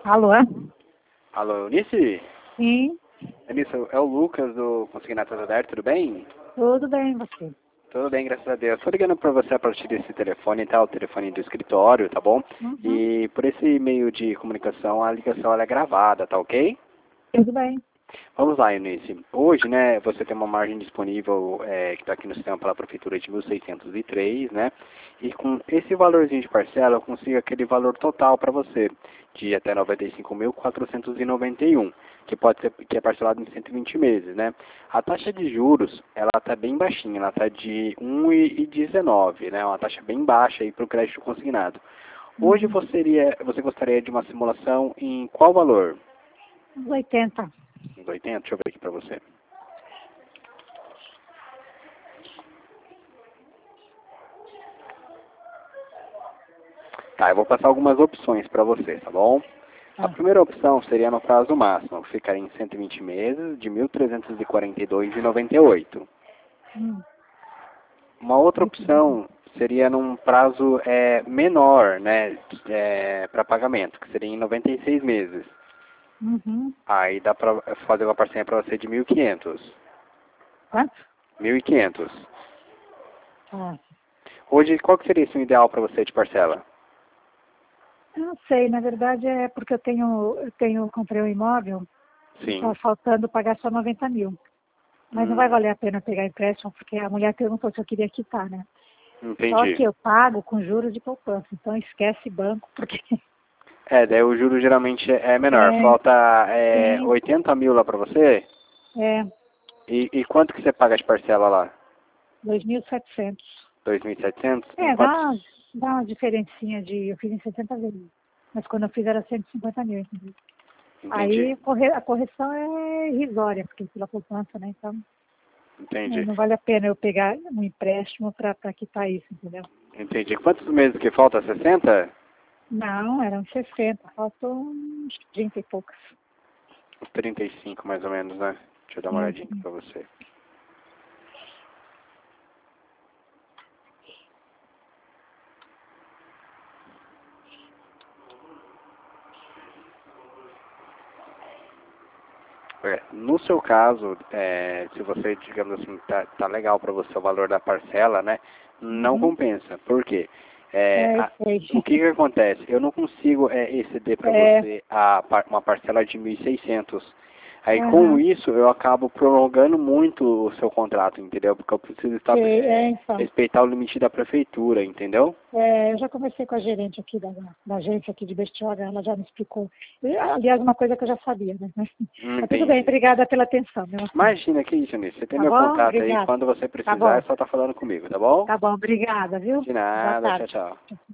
Alô? Alô, Eunice? Sim, Eunice, é o Lucas do Consignato Azadar, tudo bem? tudo bem, você? Tudo bem, graças a Deus. Tô ligando pra você a partir desse telefone, tá? O telefone do escritório, tá bom? Uhum, E por esse meio de comunicação, a ligação ela é gravada, tá ok? tudo bem. Vamos lá, Eunice. Hoje, né, você tem uma margem disponível que está aqui no sistema pela Prefeitura de 1.603, né? E com esse valorzinho de parcela, eu consigo aquele valor total para você, de até 95.491, que pode ser que é parcelado em 120 meses, né? A taxa de juros, ela está bem baixinha, ela está de 1,19, né? Uma taxa bem baixa aí para o crédito consignado. Hoje Uhum. você gostaria de uma simulação em qual valor? Uns 80. Uns 80? Deixa eu ver aqui para você. Tá, eu vou passar algumas opções para você, tá bom? A Ah, primeira opção seria no prazo máximo, que ficaria em 120 meses, de 1.342,98. hum, Uma outra muito bom. opção seria num prazo menor, né, para pagamento, que seria em 96 meses. Uhum. Aí dá para fazer uma parcela para você de 1.500. Quanto? 1.500. Ah, Hoje, qual que seria esse ideal para você de parcela? eu não sei, na verdade é porque comprei um imóvel e está Sim, faltando pagar só 90 mil. Mas não vai valer a pena pegar empréstimo, porque a mulher perguntou se eu queria quitar, né? Só que entendi. eu pago com juros de poupança, então esquece banco, porque Daí o juro geralmente é menor. é, Falta sim, 80 mil lá pra você? é E quanto que você paga de parcela lá? 2.700. 2.700? Em É, quantos? dá uma diferencinha de, eu fiz em 60 vezes. Mas quando eu fiz era 150 mil, entendeu? Entendi, Aí a correção é irrisória, porque pela poupança, né? Então, entendi, não vale a pena eu pegar um empréstimo para quitar isso, entendeu? entendi. Quantos meses que falta? 60? Não, eram 60, faltam uns 30 e poucas. Uns 35 mais ou menos, né? Deixa eu dar uma É, olhadinha aqui pra você. No seu caso, se você, digamos assim, tá legal para você o valor da parcela, né? Não uhum, compensa. Por quê? eu sei. O que que acontece? Eu não consigo exceder para É, você uma parcela de 1.600. Aí com aham, isso eu acabo prorrogando muito o seu contrato, entendeu? Porque eu preciso sei, então. respeitar o limite da prefeitura, entendeu? Eu já conversei com a gerente aqui da agência aqui de Bertioga, ela já me explicou. Aliás, uma coisa que eu já sabia, né? Mas tudo bem, Entendi. obrigada pela atenção, meu amor. Imagina que isso, Nisso. Você tem Tá meu bom? contato aí, Obrigada. quando você Tá precisar é bom. só estar falando comigo, tá bom? Tá bom, obrigada, viu? De Boa nada, tchau, tarde. tchau.